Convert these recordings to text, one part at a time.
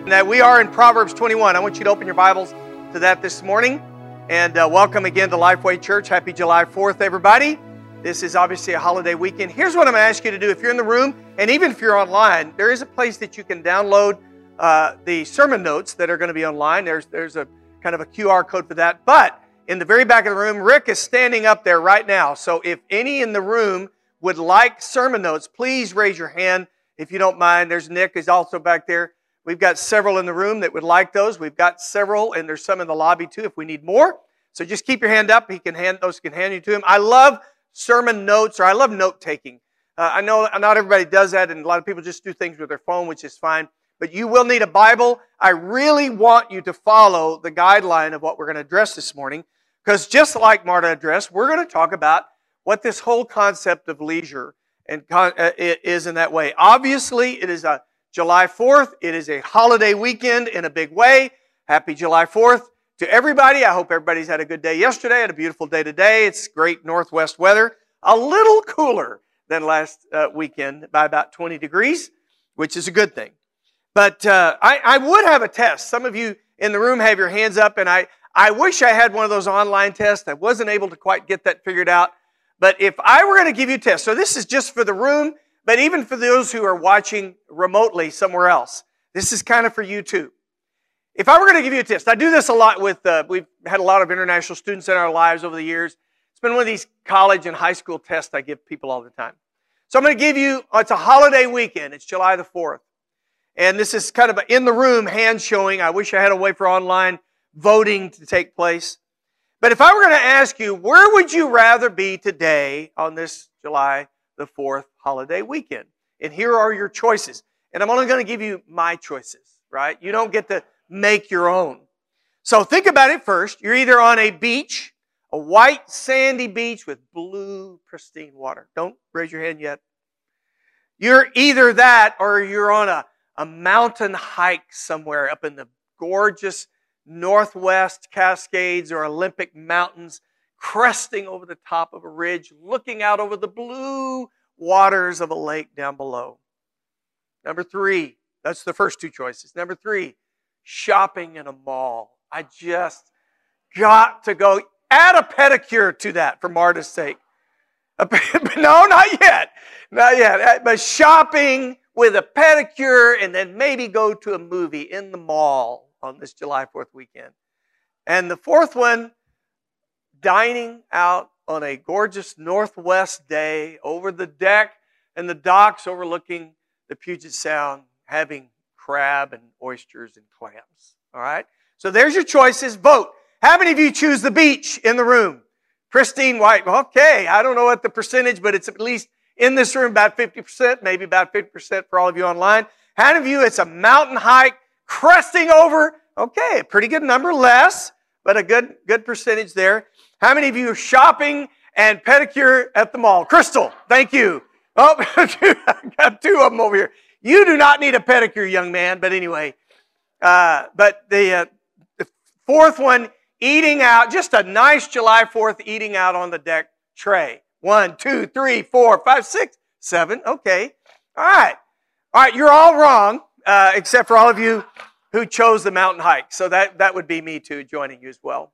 That we are in Proverbs 21. I want you to open your Bibles to that this morning. And welcome again to Lifeway Church. Happy July 4th, everybody. This is obviously a holiday weekend. Here's what I'm going to ask you to do. If you're in the room, and even if you're online, there is a place that you can download the sermon notes that are going to be online. There's a kind of a QR code for that. But in the very back of the room, Rick is standing up there right now. So if any in the room would like sermon notes, please raise your hand if you don't mind. There's Nick who's also back there. We've got several in the room that would like those. We've got several, and there's some in the lobby too if we need more. So just keep your hand up. Those can hand you to him. I love sermon notes, or I love note-taking. I know not everybody does that, and a lot of people just do things with their phone, which is fine. But you will need a Bible. I really want you to follow the guideline of what we're going to address this morning, because just like Marta addressed, we're going to talk about what this whole concept of leisure is in that way. Obviously, it is a July 4th. It is a holiday weekend in a big way. Happy July 4th to everybody. I hope everybody's had a good day yesterday, had a beautiful day today. It's great northwest weather. A little cooler than last weekend by about 20 degrees, which is a good thing. But I would have a test. Some of you in the room have your hands up, and I wish I had one of those online tests. I wasn't able to quite get that figured out. But if I were going to give you a test, so this is just for the room, but even for those who are watching remotely somewhere else, this is kind of for you too. If I were going to give you a test, I do this a lot with, we've had a lot of international students in our lives over the years. It's been one of these college and high school tests I give people all the time. So I'm going to give you, it's a holiday weekend. It's July the 4th. And this is kind of an in-the-room hand showing. I wish I had a way for online voting to take place. But if I were going to ask you, where would you rather be today on this July the 4th holiday weekend? And here are your choices. And I'm only going to give you my choices, right? You don't get to make your own. So think about it first. You're either on a beach, a white sandy beach with blue pristine water. Don't raise your hand yet. You're either that or you're on a mountain hike somewhere up in the gorgeous Northwest Cascades or Olympic Mountains, cresting over the top of a ridge, looking out over the blue waters of a lake down below. Number 3, that's the first two choices. Number 3, shopping in a mall. I just got to go. Add a pedicure to that for Marta's sake. No, not yet. Not yet. But shopping with a pedicure and then maybe go to a movie in the mall on this July 4th weekend. And the fourth one, dining out on a gorgeous northwest day over the deck and the docks overlooking the Puget Sound, having crab and oysters and clams. All right? So there's your choices. Vote. How many of you choose the beach in the room? Pristine white. Okay, I don't know what the percentage, but it's at least in this room about 50%, maybe about 50% for all of you online. How many of you, it's a mountain hike, cresting over, okay, a pretty good number, less, but a good percentage there. How many of you are shopping and pedicure at the mall? Crystal, thank you. Oh, I got 2 of them over here. You do not need a pedicure, young man, but anyway. But the fourth one, eating out, just a nice July 4th eating out on the deck tray. 1, 2, 3, 4, 5, 6, 7, okay. All right, you're all wrong. Except for all of you who chose the mountain hike. So that would be me too, joining you as well.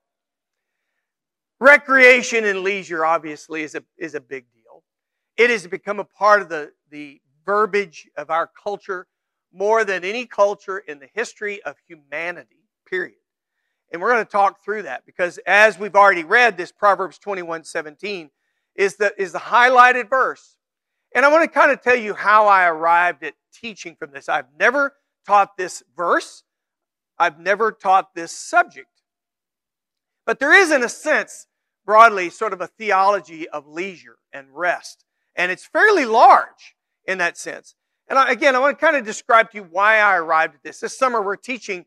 Recreation and leisure, obviously, is a big deal. It has become a part of the verbiage of our culture more than any culture in the history of humanity, period. And we're going to talk through that because as we've already read, this Proverbs 21:17 is the highlighted verse. And I want to kind of tell you how I arrived at teaching from this. I've never taught this verse. I've never taught this subject. But there is, in a sense, broadly, sort of a theology of leisure and rest. And it's fairly large in that sense. And I want to kind of describe to you why I arrived at this. This summer we're teaching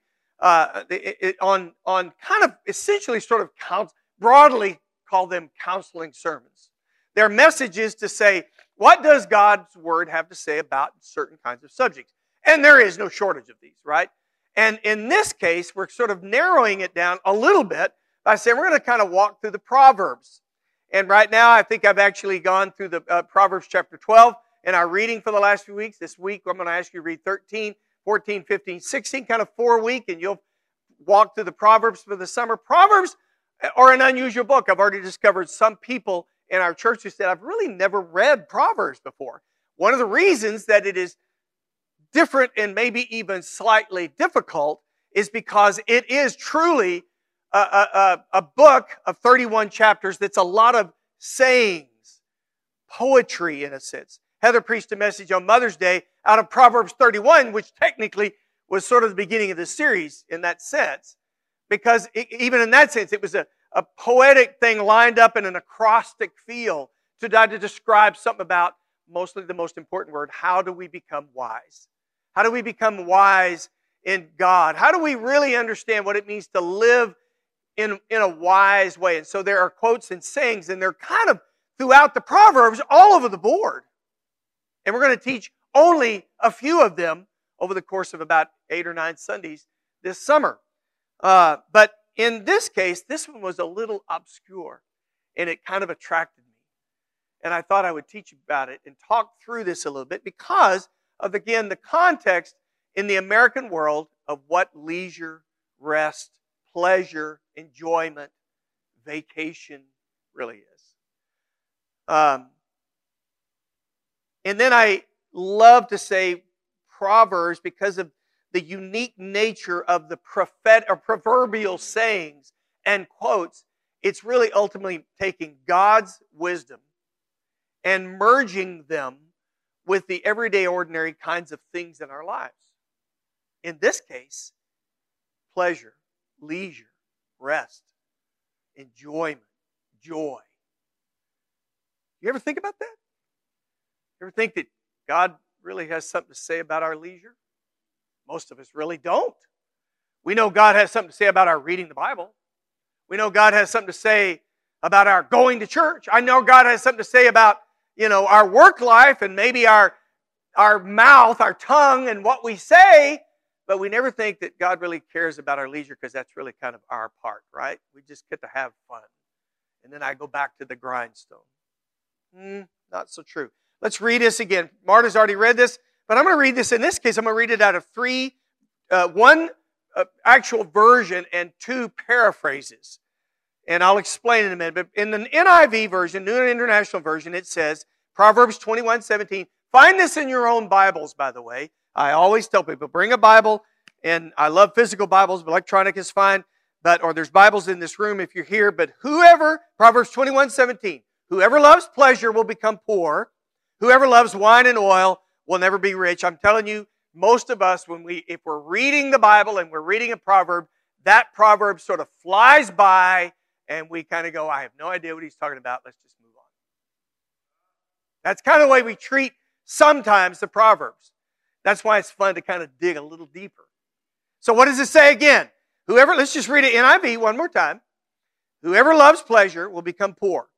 on kind of essentially sort of broadly call them counseling sermons. Their message is to say, what does God's Word have to say about certain kinds of subjects? And there is no shortage of these, right? And in this case, we're sort of narrowing it down a little bit by saying we're going to kind of walk through the Proverbs. And right now, I think I've actually gone through the Proverbs chapter 12 in our reading for the last few weeks. This week, I'm going to ask you to read 13, 14, 15, 16, kind of 4-week, and you'll walk through the Proverbs for the summer. Proverbs are an unusual book. I've already discovered some people in our church who said, I've really never read Proverbs before. One of the reasons that it is different and maybe even slightly difficult is because it is truly a book of 31 chapters that's a lot of sayings, poetry in a sense. Heather preached a message on Mother's Day out of Proverbs 31, which technically was sort of the beginning of the series in that sense. Because even in that sense, it was a poetic thing lined up in an acrostic feel to try to describe something about mostly the most important word. How do we become wise? How do we become wise in God? How do we really understand what it means to live in a wise way? And so there are quotes and sayings, and they're kind of throughout the Proverbs all over the board. And we're going to teach only a few of them over the course of about 8 or 9 Sundays this summer. But in this case, this one was a little obscure, and it kind of attracted me. And I thought I would teach you about it and talk through this a little bit because of, again, the context in the American world of what leisure, rest, pleasure, enjoyment, vacation really is. And then I love to say Proverbs because of the unique nature of the proverbial sayings and quotes. It's really ultimately taking God's wisdom and merging them with the everyday, ordinary kinds of things in our lives. In this case, pleasure, leisure, rest, enjoyment, joy. You ever think about that? You ever think that God really has something to say about our leisure? Most of us really don't. We know God has something to say about our reading the Bible. We know God has something to say about our going to church. I know God has something to say about, our work life and maybe our mouth, our tongue, and what we say, but we never think that God really cares about our leisure because that's really kind of our part, right? We just get to have fun. And then I go back to the grindstone. Not so true. Let's read this again. Marta's already read this, but I'm going to read this. In this case, I'm going to read it out of one actual version and 2 paraphrases. And I'll explain in a minute. But in the NIV version, New International Version, it says, Proverbs 21:17. Find this in your own Bibles, by the way. I always tell people, bring a Bible. And I love physical Bibles, but electronic is fine. Or there's Bibles in this room if you're here. But Proverbs 21:17. Whoever loves pleasure will become poor. Whoever loves wine and oil will never be rich. I'm telling you, most of us, if we're reading the Bible and we're reading a proverb, that proverb sort of flies by and we kind of go, I have no idea what he's talking about. Let's just move on. That's kind of the way we treat sometimes the Proverbs. That's why it's fun to kind of dig a little deeper. So what does it say again? Let's just read it NIV one more time. Whoever loves pleasure will become poor.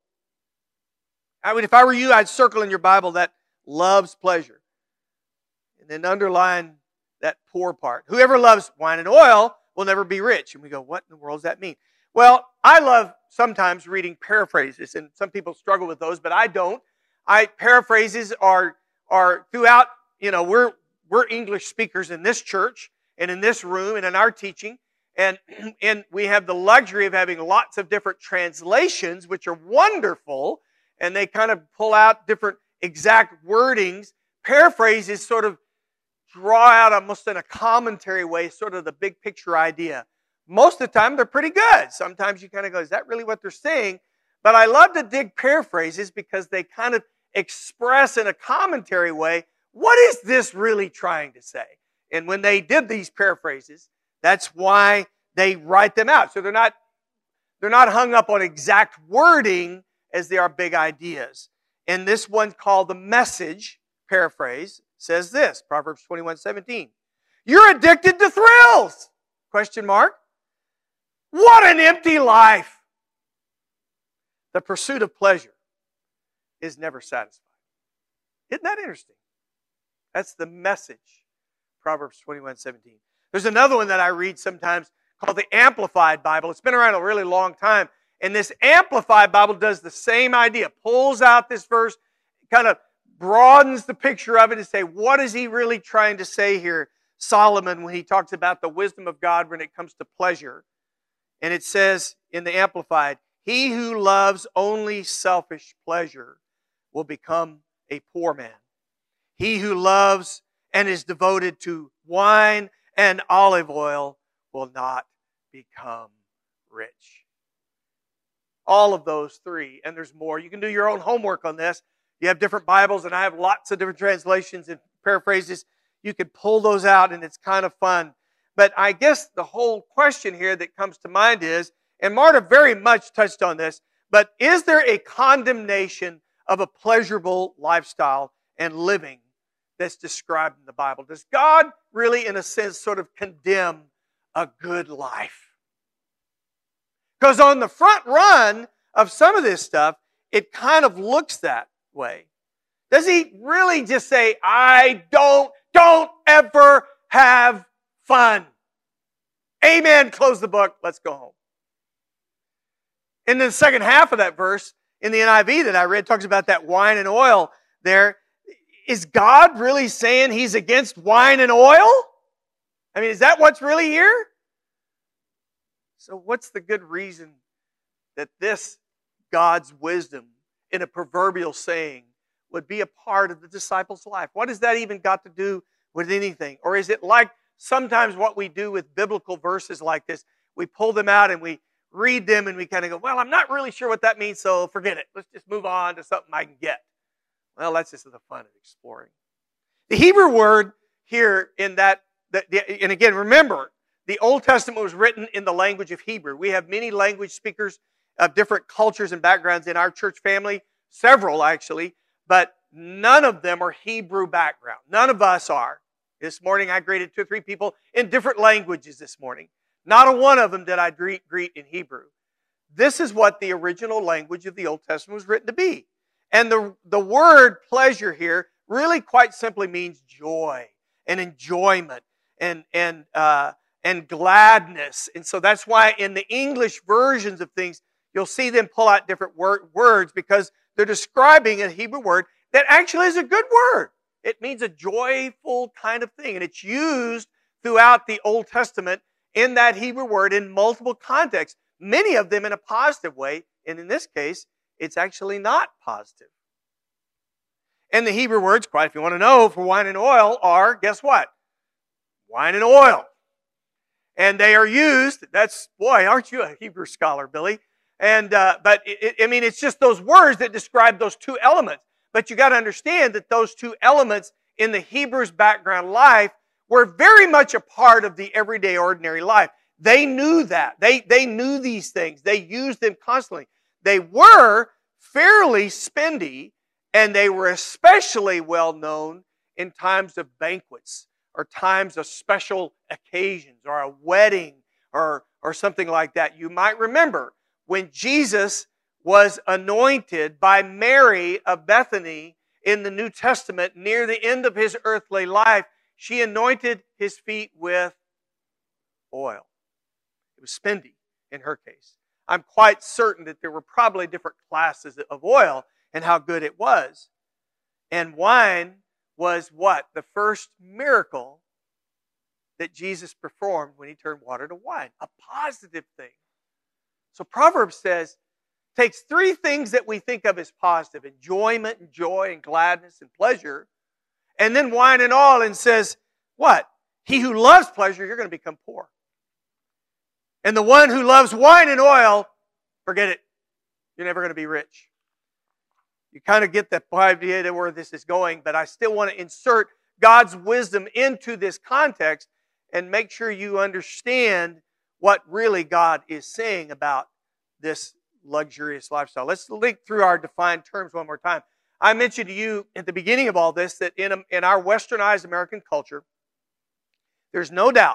If I were you, I'd circle in your Bible that loves pleasure. And then underline that poor part. Whoever loves wine and oil will never be rich. And we go, what in the world does that mean? Well, I love sometimes reading paraphrases, and some people struggle with those, but I don't. Paraphrases are throughout, we're English speakers in this church and in this room and in our teaching. And we have the luxury of having lots of different translations, which are wonderful. And they kind of pull out different exact wordings. Paraphrases sort of draw out almost in a commentary way, sort of the big picture idea. Most of the time, they're pretty good. Sometimes you kind of go, is that really what they're saying? But I love to dig paraphrases because they kind of express in a commentary way, what is this really trying to say? And when they did these paraphrases, that's why they write them out. So they're not hung up on exact wording as they are big ideas. And this one called the Message paraphrase says this, Proverbs 21:17. You're addicted to thrills? ? What an empty life. The pursuit of pleasure is never satisfied. Isn't that interesting? That's the Message, Proverbs 21:17. There's another one that I read sometimes called the Amplified Bible. It's been around a really long time. And this Amplified Bible does the same idea. Pulls out this verse, kind of broadens the picture of it and say, what is he really trying to say here? Solomon when he talks about the wisdom of God when it comes to pleasure. And it says in the Amplified, he who loves only selfish pleasure will become a poor man. He who loves and is devoted to wine and olive oil will not become rich. All of those three, and there's more. You can do your own homework on this. You have different Bibles, and I have lots of different translations and paraphrases. You can pull those out, and it's kind of fun. But I guess the whole question here that comes to mind is, and Marta very much touched on this, but is there a condemnation of a pleasurable lifestyle and living that's described in the Bible? Does God really, in a sense, sort of condemn a good life? Because on the front run of some of this stuff, it kind of looks that way. Does he really just say, I don't ever have fun? Amen, close the book, let's go home. And then the second half of that verse in the NIV that I read talks about that wine and oil there. Is God really saying he's against wine and oil? I mean, is that what's really here? So what's the good reason that this God's wisdom in a proverbial saying would be a part of the disciples' life? What has that even got to do with anything? Or is it like sometimes what we do with biblical verses like this? We pull them out and we read them and we kind of go, well, I'm not really sure what that means, so forget it. Let's just move on to something I can get. Well, that's just the fun of exploring. The Hebrew word here in that, and again, remember, the Old Testament was written in the language of Hebrew. We have many language speakers of different cultures and backgrounds in our church family, several actually, but none of them are Hebrew background. None of us are. This morning I greeted 2 or 3 people in different languages this morning. Not a one of them did I greet in Hebrew. This is what the original language of the Old Testament was written to be. And the word pleasure here really quite simply means joy and enjoyment and gladness. And so that's why in the English versions of things, you'll see them pull out different words because they're describing a Hebrew word that actually is a good word. It means a joyful kind of thing. And it's used throughout the Old Testament in that Hebrew word in multiple contexts, many of them in a positive way. And in this case, it's actually not positive. And the Hebrew words, quite if you want to know, for wine and oil are, guess what? Wine and oil. And they are used, boy, aren't you a Hebrew scholar, Billy? And it's just those words that describe those two elements. But you got to understand that those two elements in the Hebrew's background life were very much a part of the everyday, ordinary life. They knew that. They knew these things. They used them constantly. They were fairly spendy, and they were especially well known in times of banquets or times of special occasions or a wedding or something like that. You might remember when Jesus was anointed by Mary of Bethany in the New Testament near the end of his earthly life, she anointed his feet with oil. It was spendy in her case. I'm quite certain that there were probably different classes of oil and how good it was. And wine was what? The first miracle that Jesus performed when he turned water to wine. A positive thing. So Proverbs says, takes 3 things that we think of as positive: enjoyment and joy and gladness and pleasure, and then wine and oil, and says, what? He who loves pleasure, you're going to become poor. And the one who loves wine and oil, forget it. You're never going to be rich. You kind of get the idea to where this is going, but I still want to insert God's wisdom into this context and make sure you understand what really God is saying about this luxurious lifestyle. Let's link through our defined terms one more time. I mentioned to you at the beginning of all this that in our westernized American culture, there's no doubt,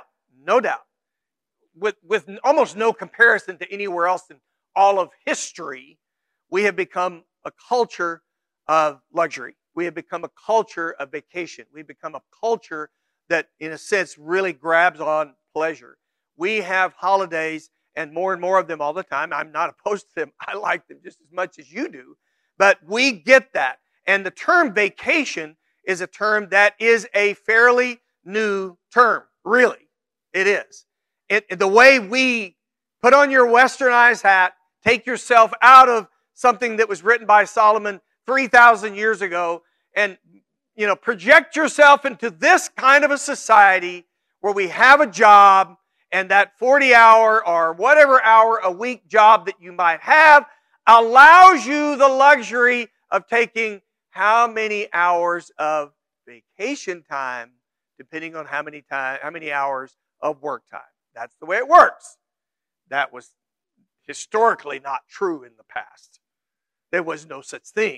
with almost no comparison to anywhere else in all of history, we have become a culture of luxury. We have become a culture of vacation. We've become a culture that, in a sense, really grabs on pleasure. We have holidays and more of them all the time. I'm not opposed to them. I like them just as much as you do. But we get that. And the term vacation is a term that is a fairly new term, really. It is. The way we put on your westernized hat, take yourself out of something that was written by Solomon 3,000 years ago, and project yourself into this kind of a society where we have a job, and that 40-hour or whatever hour a week job that you might have allows you the luxury of taking how many hours of vacation time, depending on how many hours of work time. That's the way it works. That was historically not true in the past. There was no such thing.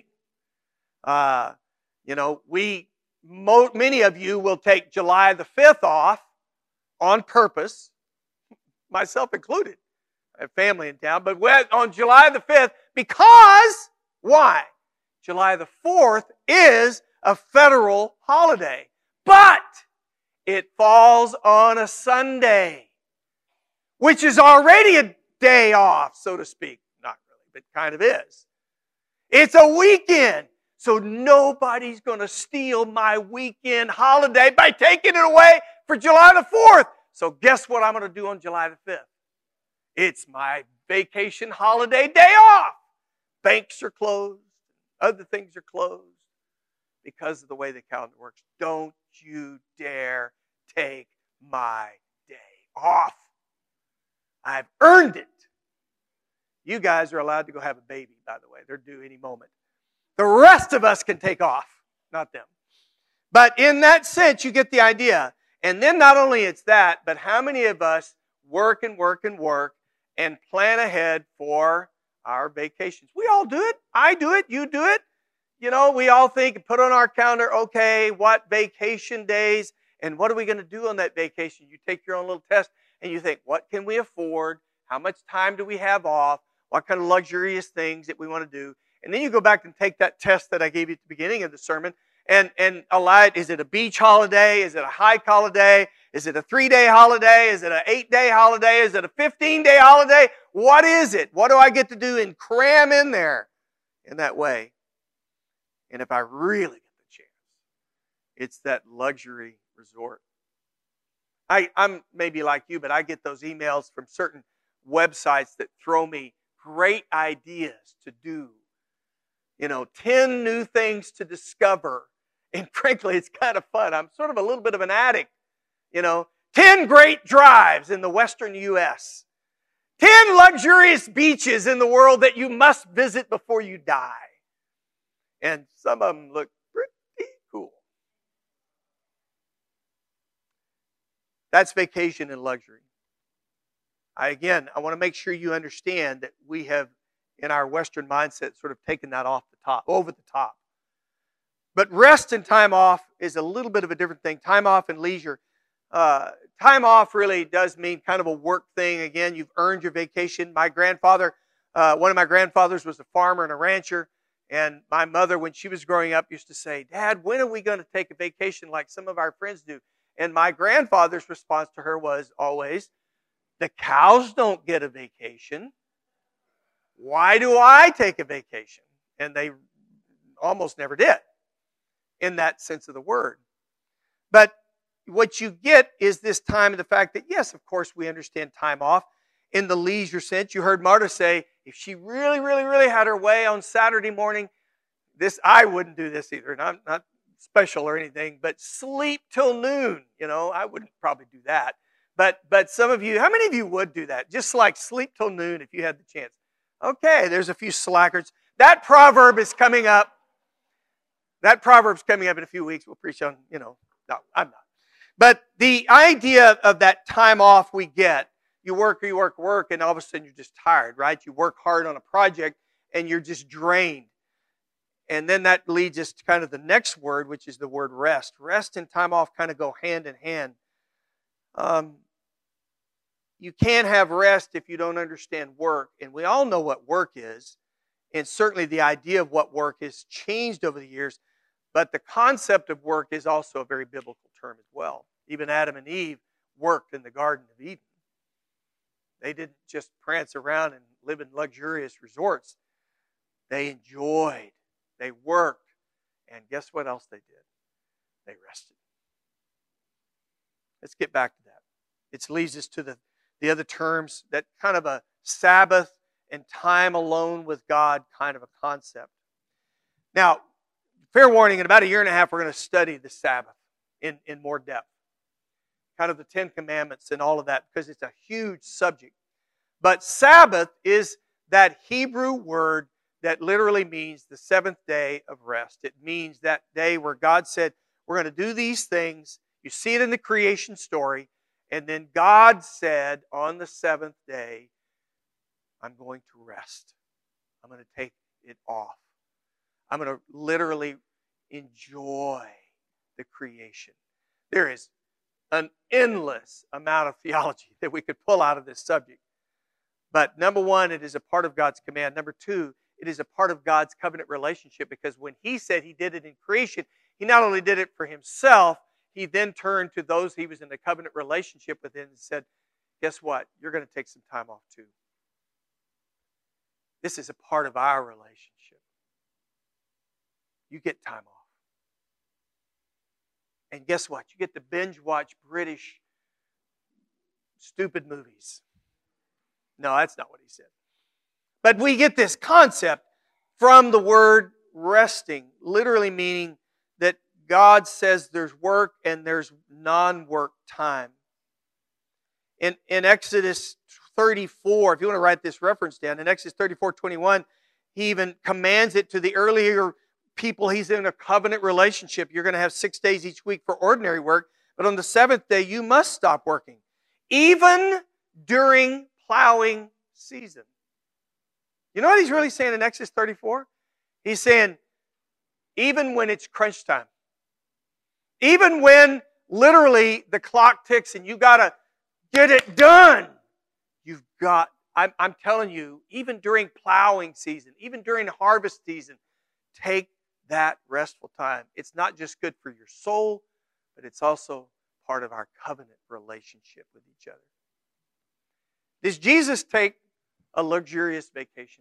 Many of you will take July the 5th off on purpose, myself included. I have family in town, but on July the 5th, because, why? July the 4th is a federal holiday, but it falls on a Sunday, which is already a day off, so to speak. Not really, but kind of is. It's a weekend, so nobody's going to steal my weekend holiday by taking it away for July the 4th. So guess what I'm going to do on July the 5th? It's my vacation holiday day off. Banks are closed. Other things are closed because of the way the calendar works. Don't you dare take my day off. I've earned it. You guys are allowed to go have a baby, by the way. They're due any moment. The rest of us can take off, not them. But in that sense, you get the idea. And then not only it's that, but how many of us work and work and work and plan ahead for our vacations? We all do it. I do it. You do it. We all think, put on our calendar, okay, what vacation days, and what are we going to do on that vacation? You take your own little test, and you think, what can we afford? How much time do we have off? What kind of luxurious things that we want to do? And then you go back and take that test that I gave you at the beginning of the sermon, and allow it. Is it a beach holiday? Is it a hike holiday? Is it a 3-day holiday? Is it an 8-day holiday? Is it a 15-day holiday? What is it? What do I get to do and cram in there in that way? And if I really get the chance, it's that luxury resort. I'm maybe like you, but I get those emails from certain websites that throw me great ideas to do. 10 new things to discover. And frankly, it's kind of fun. I'm sort of a little bit of an addict. 10 great drives in the western U.S. 10 luxurious beaches in the world that you must visit before you die. And some of them look pretty cool. That's vacation and luxury. I want to make sure you understand that we have, in our Western mindset, sort of taken that over the top. But rest and time off is a little bit of a different thing. Time off and leisure. Time off really does mean kind of a work thing. Again, you've earned your vacation. My grandfather, one of my grandfathers was a farmer and a rancher. And my mother, when she was growing up, used to say, Dad, when are we going to take a vacation like some of our friends do? And my grandfather's response to her was always, the cows don't get a vacation. Why do I take a vacation? And they almost never did, in that sense of the word. But what you get is this time of the fact that, yes, of course, we understand time off in the leisure sense. You heard Marta say, if she really, really, really had her way on Saturday morning, I wouldn't do this either. And I'm not special or anything, but sleep till noon. I wouldn't probably do that. But some of you, how many of you would do that? Just like sleep till noon if you had the chance. Okay, there's a few slackers. That proverb is coming up. That proverb's coming up in a few weeks. We'll preach on, no, I'm not. But the idea of that time off we get, you work, and all of a sudden you're just tired, right? You work hard on a project and you're just drained. And then that leads us to kind of the next word, which is the word rest. Rest and time off kind of go hand in hand. You can't have rest if you don't understand work. And we all know what work is. And certainly the idea of what work has changed over the years. But the concept of work is also a very biblical term as well. Even Adam and Eve worked in the Garden of Eden. They didn't just prance around and live in luxurious resorts. They enjoyed. They worked. And guess what else they did? They rested. Let's get back to that. It leads us to the other terms, that kind of a Sabbath and time alone with God kind of a concept. Now, fair warning, in about a year and a half, we're going to study the Sabbath in more depth. Kind of the Ten Commandments and all of that, because it's a huge subject. But Sabbath is that Hebrew word that literally means the seventh day of rest. It means that day where God said, we're going to do these things. You see it in the creation story. And then God said, on the seventh day, I'm going to rest. I'm going to take it off. I'm going to literally enjoy the creation. There is an endless amount of theology that we could pull out of this subject. But number one, it is a part of God's command. Number two, it is a part of God's covenant relationship, because when He said He did it in creation, He not only did it for Himself, He then turned to those He was in a covenant relationship with and said, guess what? You're going to take some time off too. This is a part of our relationship. You get time off. And guess what? You get to binge watch British stupid movies. No, that's not what He said. But we get this concept from the word resting, literally meaning that God says there's work and there's non-work time. In Exodus 34, if you want to write this reference down, in Exodus 34:21, He even commands it to the earlier people He's in a covenant relationship. You're going to have 6 days each week for ordinary work, but on the seventh day you must stop working, even during plowing season. You know what He's really saying in Exodus 34? He's saying, even when it's crunch time, even when literally the clock ticks and you got to get it done, I'm telling you, even during plowing season, even during harvest season, take that restful time. It's not just good for your soul, but it's also part of our covenant relationship with each other. Does Jesus take a luxurious vacation?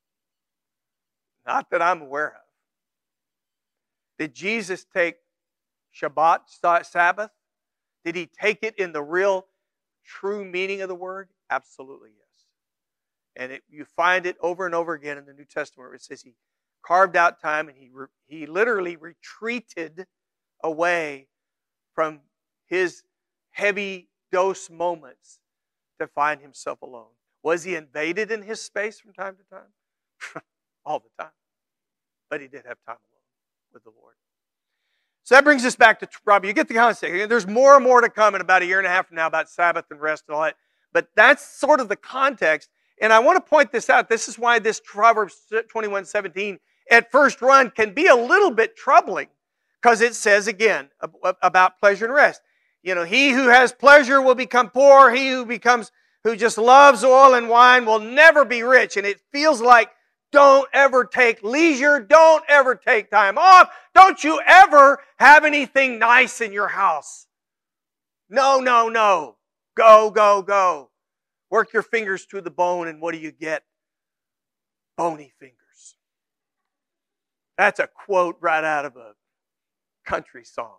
Not that I'm aware of. Did Jesus take Shabbat, Sabbath? Did He take it in the real, true meaning of the word? Absolutely yes. And you find it over and over again in the New Testament where it says He carved out time and he literally retreated away from His heavy dose moments to find Himself alone. Was He invaded in His space from time to time? All the time. But He did have time alone with the Lord. So that brings us back to, Robbie, you get the concept. There's more and more to come in about a year and a half from now about Sabbath and rest and all that. But that's sort of the context. And I want to point this out. This is why this Proverbs 21:17 at first run can be a little bit troubling. Because it says, again, about pleasure and rest. You know, he who has pleasure will become poor. He who just loves oil and wine will never be rich. And it feels like, don't ever take leisure. Don't ever take time off. Don't you ever have anything nice in your house. No, no, no. Go, go, go. Work your fingers to the bone, and what do you get? Bony fingers. That's a quote right out of a country song.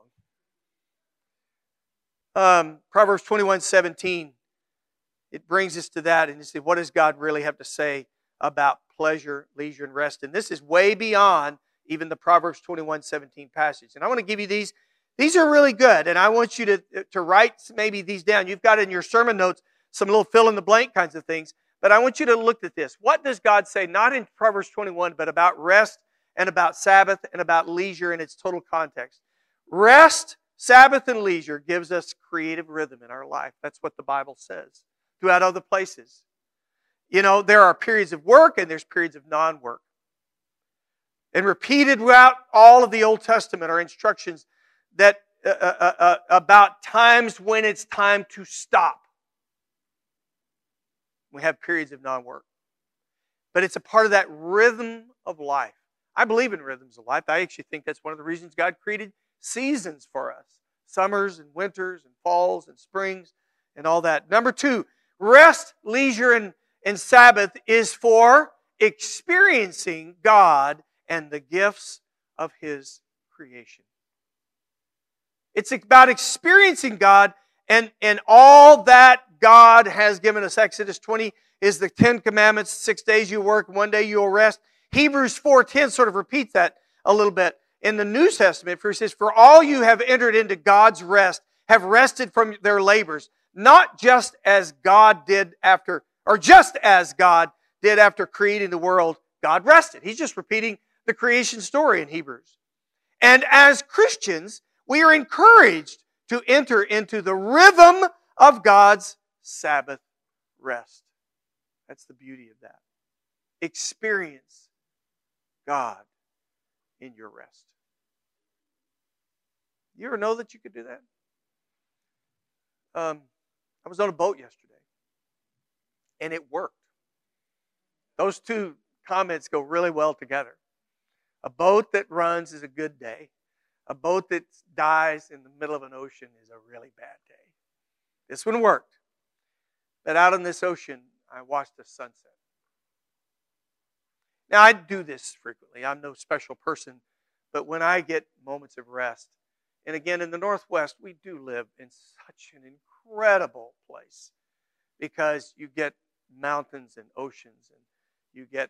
Proverbs 21:17. It brings us to that, and you say, what does God really have to say about pleasure, leisure, and rest? And this is way beyond even the Proverbs 21:17 passage. And I want to give you these. These are really good, and I want you to write maybe these down. You've got in your sermon notes some little fill-in-the-blank kinds of things, but I want you to look at this. What does God say, not in Proverbs 21, but about rest and about Sabbath and about leisure in its total context? Rest, Sabbath, and leisure gives us creative rhythm in our life. That's what the Bible says throughout other places. You know, there are periods of work and there's periods of non-work. And repeated throughout all of the Old Testament are instructions that about times when it's time to stop. We have periods of non-work. But it's a part of that rhythm of life. I believe in rhythms of life. I actually think that's one of the reasons God created seasons for us. Summers and winters and falls and springs and all that. Number 2, rest, leisure, and Sabbath is for experiencing God and the gifts of His creation. It's about experiencing God And all that God has given us. Exodus 20 is the 10 Commandments. 6 days you work, 1 day you will rest. Hebrews 4:10 sort of repeats that a little bit. In the New Testament, for it says, "For all you have entered into God's rest, have rested from their labors, not just as God did after, or just as God did after creating the world, God rested." He's just repeating the creation story in Hebrews. And as Christians, we are encouraged to enter into the rhythm of God's Sabbath rest. That's the beauty of that. Experience God in your rest. You ever know that you could do that? I was on a boat yesterday, and it worked. Those two comments go really well together. A boat that runs is a good day. A boat that dies in the middle of an ocean is a really bad day. This one worked. But out in this ocean, I watched the sunset. Now, I do this frequently. I'm no special person. But when I get moments of rest, and again, in the Northwest, we do live in such an incredible place because you get mountains and oceans, and you get,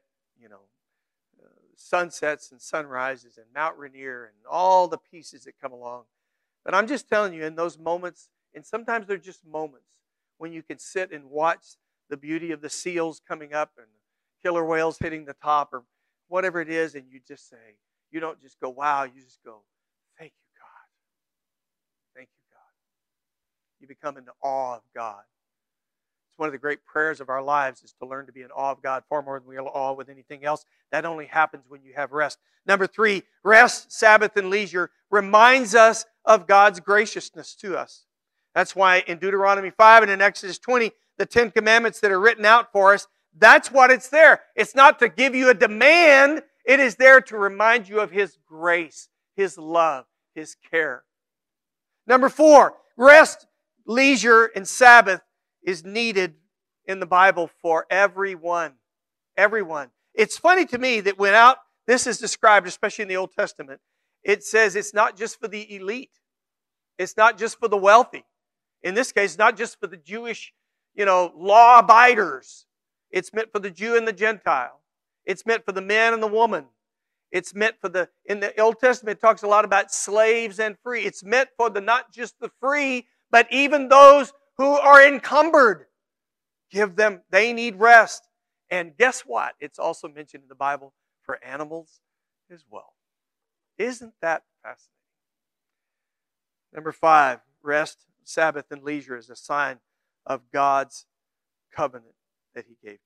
sunsets and sunrises and Mount Rainier and all the pieces that come along. But I'm just telling you, in those moments, and sometimes they're just moments, when you can sit and watch the beauty of the seals coming up and the killer whales hitting the top or whatever it is, and you just say, you don't just go, wow, you just go, thank you, God. Thank you, God. You become in awe of God. It's one of the great prayers of our lives is to learn to be in awe of God far more than we are in awe with anything else. That only happens when you have rest. Number 3, rest, Sabbath, and leisure reminds us of God's graciousness to us. That's why in Deuteronomy 5 and in Exodus 20, the 10 Commandments that are written out for us, that's what it's there. It's not to give you a demand. It is there to remind you of His grace, His love, His care. Number 4, rest, leisure, and Sabbath is needed in the Bible for everyone. Everyone. It's funny to me that when this is described, especially in the Old Testament, it says it's not just for the elite. It's not just for the wealthy. In this case, not just for the Jewish, law abiders. It's meant for the Jew and the Gentile. It's meant for the man and the woman. It's meant for in the Old Testament, it talks a lot about slaves and free. It's meant for not just the free, but even those who are encumbered. They need rest. And guess what? It's also mentioned in the Bible for animals as well. Isn't that fascinating? Number 5, rest, Sabbath, and leisure is a sign of God's covenant that He gave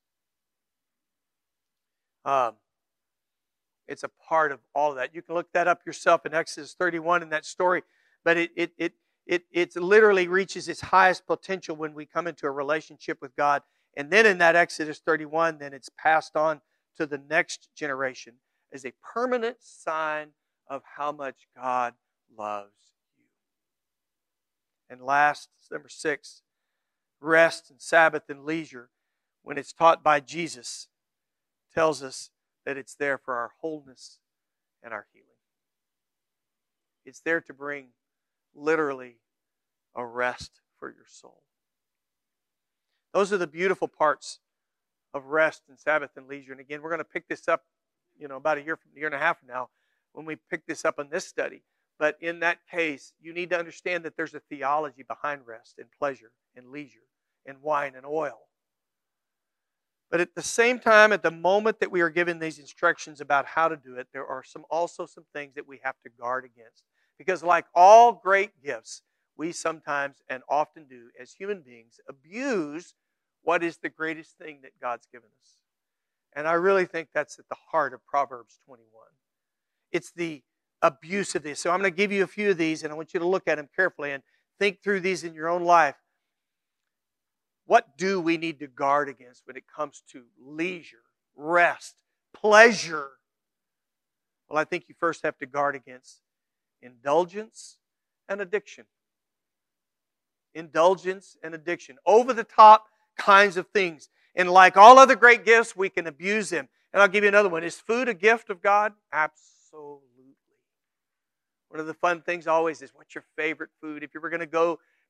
to us. It's a part of all of that. You can look that up yourself in Exodus 31 in that story, but it literally reaches its highest potential when we come into a relationship with God. And then in that Exodus 31, then it's passed on to the next generation as a permanent sign of how much God loves you. And last, number 6, rest and Sabbath and leisure, when it's taught by Jesus, tells us that it's there for our wholeness and our healing. It's there to bring literally a rest for your soul. Those are the beautiful parts of rest and Sabbath and leisure. And again, we're going to pick this up, about a year and a half from now when we pick this up in this study. But in that case, you need to understand that there's a theology behind rest and pleasure and leisure and wine and oil. But at the same time, at the moment that we are given these instructions about how to do it, there are also some things that we have to guard against. Because like all great gifts, we sometimes and often do as human beings abuse what is the greatest thing that God's given us. And I really think that's at the heart of Proverbs 21. It's the abuse of this. So I'm going to give you a few of these, and I want you to look at them carefully and think through these in your own life. What do we need to guard against when it comes to leisure, rest, pleasure? Well, I think you first have to guard against indulgence and addiction. Indulgence and addiction. Over the top kinds of things. And like all other great gifts, we can abuse them. And I'll give you another one. Is food a gift of God? Absolutely. One of the fun things always is, what's your favorite food? If you were going to go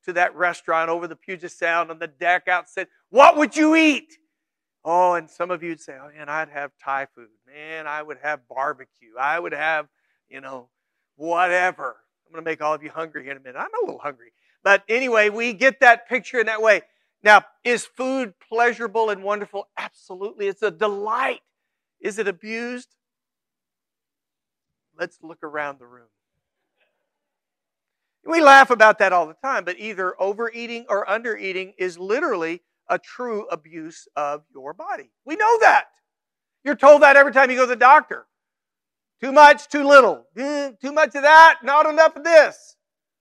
to that restaurant over the Puget Sound on the deck outside, what would you eat? Oh, and some of you would say, oh, man, I'd have Thai food. Man, I would have barbecue. I would have, whatever. I'm going to make all of you hungry in a minute. I'm a little hungry. But anyway, we get that picture in that way. Now, is food pleasurable and wonderful? Absolutely. It's a delight. Is it abused? Let's look around the room. We laugh about that all the time, but either overeating or undereating is literally a true abuse of your body. We know that. You're told that every time you go to the doctor. Too much, too little. Too much of that, not enough of this.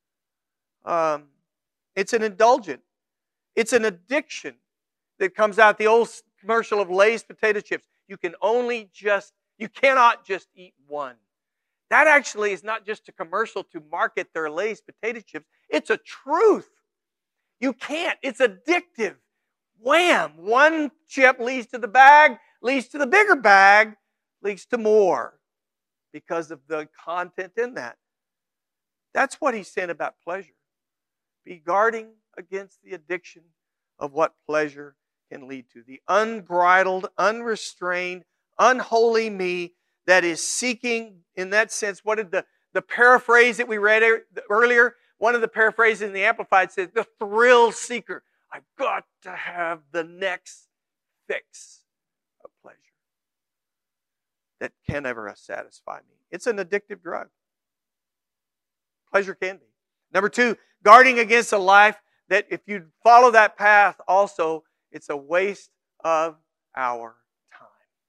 It's an indulgent. It's an addiction that comes out. The old commercial of Lay's potato chips. You cannot just eat one. That actually is not just a commercial to market their Lay's potato chips. It's a truth. You can't. It's addictive. Wham! One chip leads to the bag, leads to the bigger bag, leads to more because of the content in that. That's what he's saying about pleasure. Be guarding against the addiction of what pleasure can lead to. The unbridled, unrestrained, unholy me that is seeking, in that sense, what did the paraphrase that we read earlier, one of the paraphrases in the Amplified says, the thrill seeker. I've got to have the next fix of pleasure that can never satisfy me. It's an addictive drug. Pleasure can be. Number 2, guarding against a life that if you follow that path also, it's a waste of our time.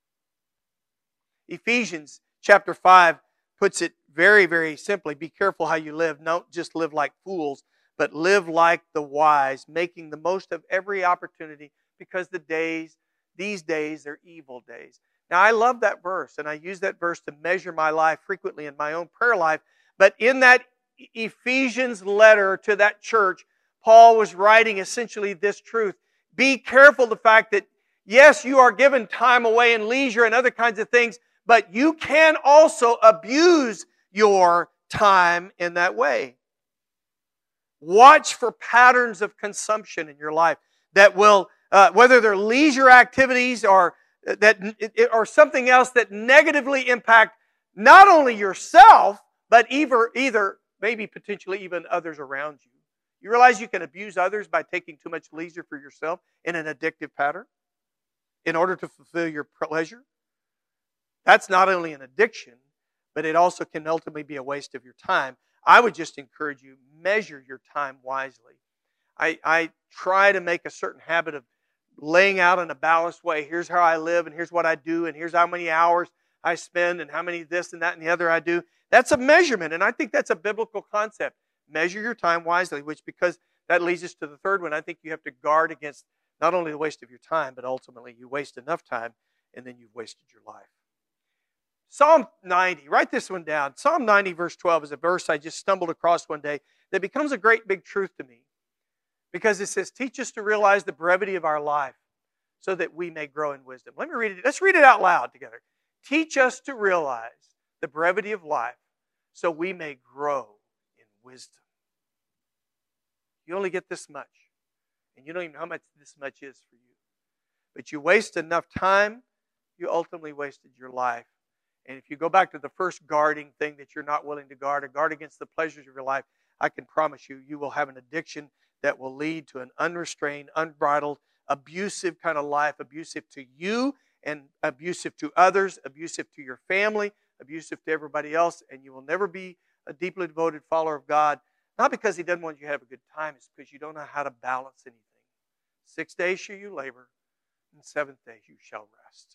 Ephesians chapter 5 puts it very, very simply. Be careful how you live. Don't just live like fools, but live like the wise, making the most of every opportunity because these days are evil days. Now, I love that verse, and I use that verse to measure my life frequently in my own prayer life. But in that Ephesians letter to that church, Paul was writing essentially this truth. Be careful the fact that, yes, you are given time away and leisure and other kinds of things, but you can also abuse your time in that way. Watch for patterns of consumption in your life that will, whether they're leisure activities or something else that negatively impact not only yourself, but either maybe potentially even others around you. You realize you can abuse others by taking too much leisure for yourself in an addictive pattern in order to fulfill your pleasure? That's not only an addiction, but it also can ultimately be a waste of your time. I would just encourage you, measure your time wisely. I try to make a certain habit of laying out in a balanced way. Here's how I live, and here's what I do, and here's how many hours I spend, and how many this and that and the other I do. That's a measurement, and I think that's a biblical concept. Measure your time wisely, because that leads us to the third one. I think you have to guard against not only the waste of your time, but ultimately you waste enough time, and then you've wasted your life. Psalm 90, write this one down. Psalm 90 verse 12 is a verse I just stumbled across one day that becomes a great big truth to me. Because it says, teach us to realize the brevity of our life so that we may grow in wisdom. Let me read it. Let's read it out loud together. Teach us to realize the brevity of life so we may grow in wisdom. You only get this much. And you don't even know how much this much is for you. But you waste enough time, you ultimately wasted your life. And if you go back to the first guarding thing that you're not willing to guard, or guard against the pleasures of your life, I can promise you, you will have an addiction that will lead to an unrestrained, unbridled, abusive kind of life, abusive to you and abusive to others, abusive to your family, abusive to everybody else, and you will never be a deeply devoted follower of God, not because He doesn't want you to have a good time, it's because you don't know how to balance anything. 6 days shall you labor, and 7th day you shall rest.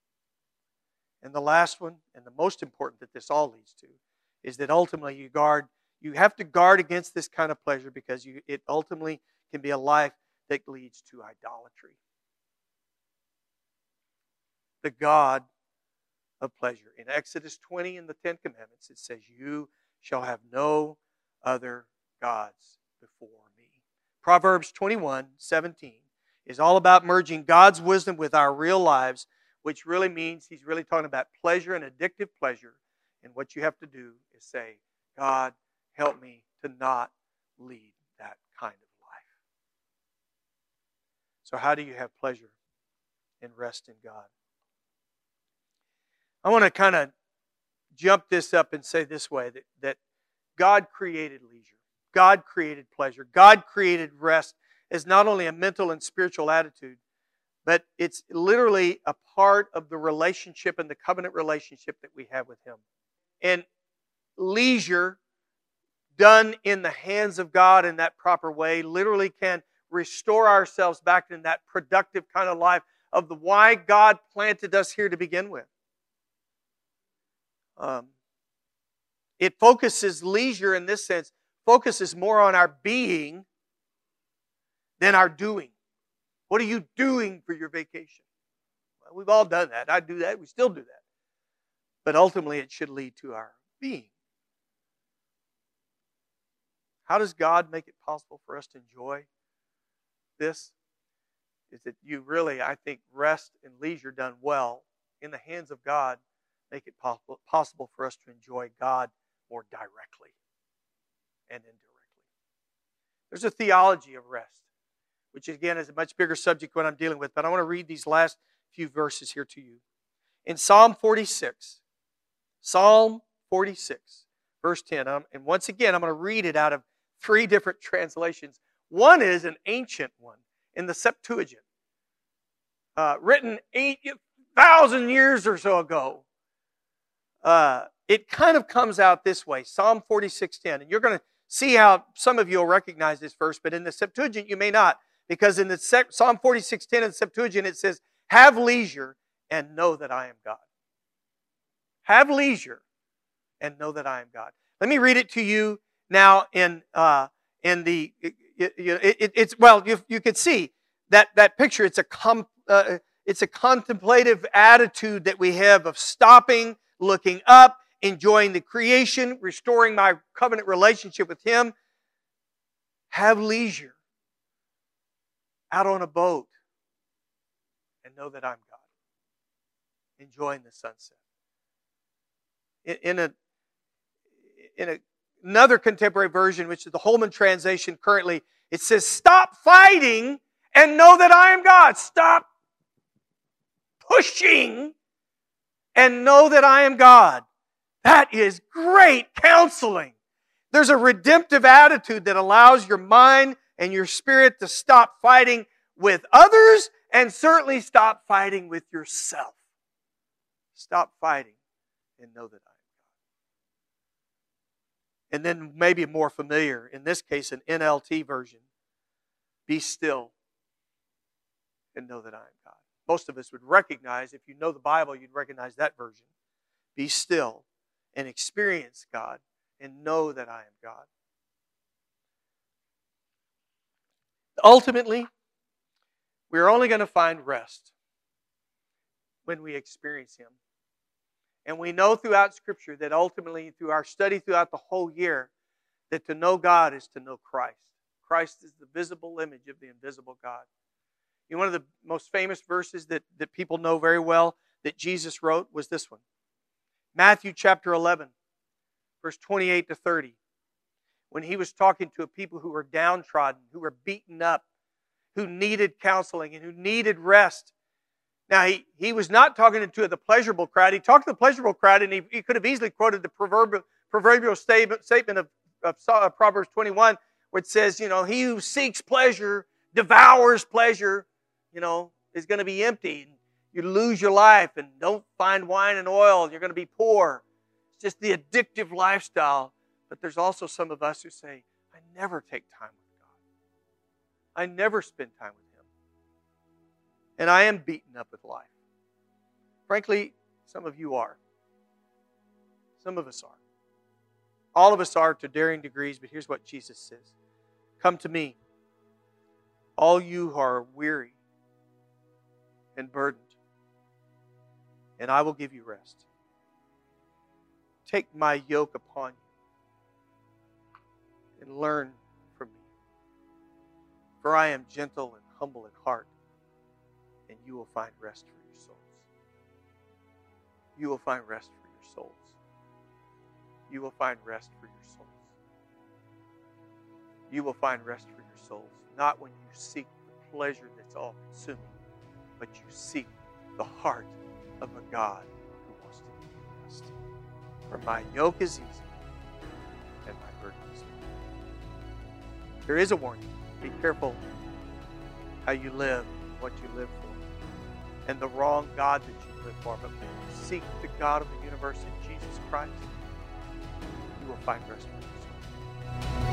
And the last one, and the most important that this all leads to, is that ultimately you have to guard against this kind of pleasure because it ultimately can be a life that leads to idolatry. The God of pleasure. In Exodus 20 in the 10 Commandments, it says, you shall have no other gods before me. Proverbs 21:17 is all about merging God's wisdom with our real lives, which really means he's really talking about pleasure and addictive pleasure. And what you have to do is say, God, help me to not lead that kind of So how do you have pleasure and rest in God? I want to kind of jump this up and say this way, that God created leisure. God created pleasure. God created rest as not only a mental and spiritual attitude, but it's literally a part of the relationship and the covenant relationship that we have with Him. And leisure done in the hands of God in that proper way literally can restore ourselves back in that productive kind of life of the why God planted us here to begin with. It focuses, leisure in this sense, focuses more on our being than our doing. What are you doing for your vacation? Well, we've all done that. I do that. We still do that. But ultimately, it should lead to our being. How does God make it possible for us to enjoy this? Is that you really, I think, rest and leisure done well in the hands of God make it possible for us to enjoy God more directly and indirectly. There's a theology of rest, which again is a much bigger subject what I'm dealing with, but I want to read these last few verses here to you. In Psalm 46, verse 10, and once again I'm going to read it out of 3 different translations. One is an ancient one in the Septuagint, written 8,000 years or so ago. It kind of comes out this way, Psalm 46:10. And you're going to see how some of you will recognize this verse, but in the Septuagint you may not. Because in the Psalm 46:10 in the Septuagint it says, have leisure and know that I am God. Have leisure and know that I am God. Let me read it to you now in the, you could see that picture. It's a contemplative attitude that we have of stopping, looking up, enjoying the creation, restoring my covenant relationship with Him. Have leisure out on a boat and know that I'm God. Enjoying the sunset. In another contemporary version, which is the Holman translation currently, it says, stop fighting and know that I am God. Stop pushing and know that I am God. That is great counseling. There's a redemptive attitude that allows your mind and your spirit to stop fighting with others and certainly stop fighting with yourself. Stop fighting and know that I am God. And then maybe more familiar, in this case an NLT version, be still and know that I am God. Most of us would recognize, if you know the Bible, you'd recognize that version. Be still and experience God and know that I am God. Ultimately, we're only going to find rest when we experience Him. And we know throughout Scripture that ultimately, through our study throughout the whole year, that to know God is to know Christ. Christ is the visible image of the invisible God. You know, one of the most famous verses that people know very well that Jesus wrote was this one. Matthew chapter 11, verse 28 to 30. When He was talking to a people who were downtrodden, who were beaten up, who needed counseling and who needed rest. Now, he was not talking to the pleasurable crowd. He talked to the pleasurable crowd, and he could have easily quoted the proverbial statement of Proverbs 21, where it says, you know, he who seeks pleasure, devours pleasure, you know, is going to be empty. And you lose your life and don't find wine and oil, and you're going to be poor. It's just the addictive lifestyle. But there's also some of us who say, I never take time with God. I never spend time with Him. And I am beaten up with life. Frankly, some of you are. Some of us are. All of us are to varying degrees, but here's what Jesus says. Come to me, all you who are weary and burdened, and I will give you rest. Take my yoke upon you and learn from me. For I am gentle and humble in heart, and you will find rest for your souls. You will find rest for your souls. You will find rest for your souls. You will find rest for your souls, not when you seek the pleasure that's all-consuming, but you seek the heart of a God who wants to give you rest. For my yoke is easy and my burden is light. There is a warning. Be careful how you live, what you live for, and the wrong God that you live for. But when you seek the God of the universe in Jesus Christ, you will find rest for your soul.